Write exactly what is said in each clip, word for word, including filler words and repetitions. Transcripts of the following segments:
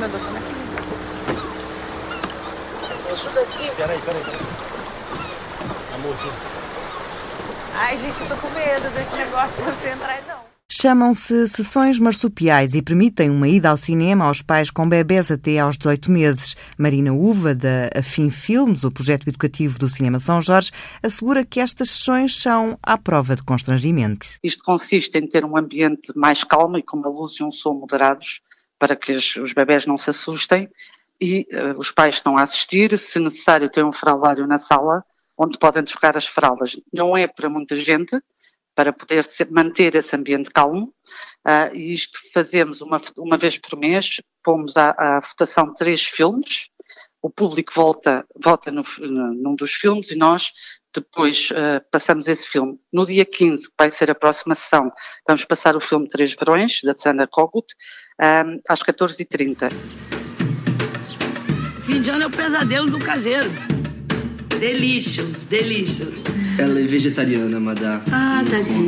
meu Deus, como é que... Ajuda aqui. Peraí, peraí, peraí. Amor, aqui. Ai, gente, eu tô com medo desse negócio de você entrar e não. Chamam-se sessões marsupiais e permitem uma ida ao cinema aos pais com bebés até aos dezoito meses. Marina Uva, da Afim Filmes, o projeto educativo do Cinema São Jorge, assegura que estas sessões são à prova de constrangimentos. Isto consiste em ter um ambiente mais calmo e com uma luz e um som moderados para que os bebés não se assustem e uh, os pais estão a assistir, se necessário tem um fraldário na sala onde podem trocar as fraldas. Não é para muita gente, para poder manter esse ambiente calmo, uh, e isto fazemos uma, uma vez por mês, pomos à, à votação três filmes, o público vota, vota no, num dos filmes e nós depois uh, passamos esse filme. No dia quinze, que vai ser a próxima sessão, vamos passar o filme Três Verões, da Tsana Kogut, um, às catorze e trinta. Fim de ano é o pesadelo do caseiro. Delicious, delicious. Ela é vegetariana, madame. Ah, tadinho.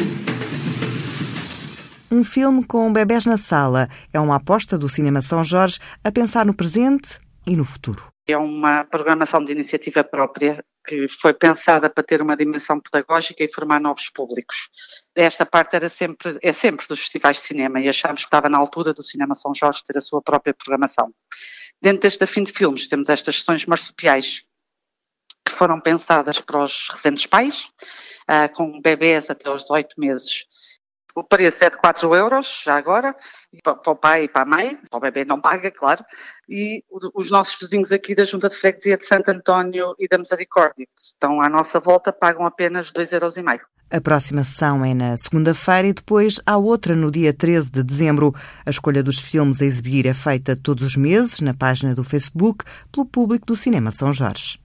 Um filme com bebés na sala é uma aposta do Cinema São Jorge a pensar no presente e no futuro. É uma programação de iniciativa própria que foi pensada para ter uma dimensão pedagógica e formar novos públicos. Esta parte era sempre, é sempre dos festivais de cinema e achámos que estava na altura do Cinema São Jorge ter a sua própria programação. Dentro deste Afim de Filmes temos estas sessões marsupiais que foram pensadas para os recentes pais, uh, com bebés até aos dezoito meses. O preço é de quatro euros, já agora, para o pai e para a mãe, para o bebê não paga, claro, e os nossos vizinhos aqui da Junta de Freguesia de Santo António e da Misericórdia, que estão à nossa volta, pagam apenas dois euros e meio. A próxima sessão é na segunda-feira e depois há outra no dia treze de dezembro. A escolha dos filmes a exibir é feita todos os meses na página do Facebook pelo público do Cinema São Jorge.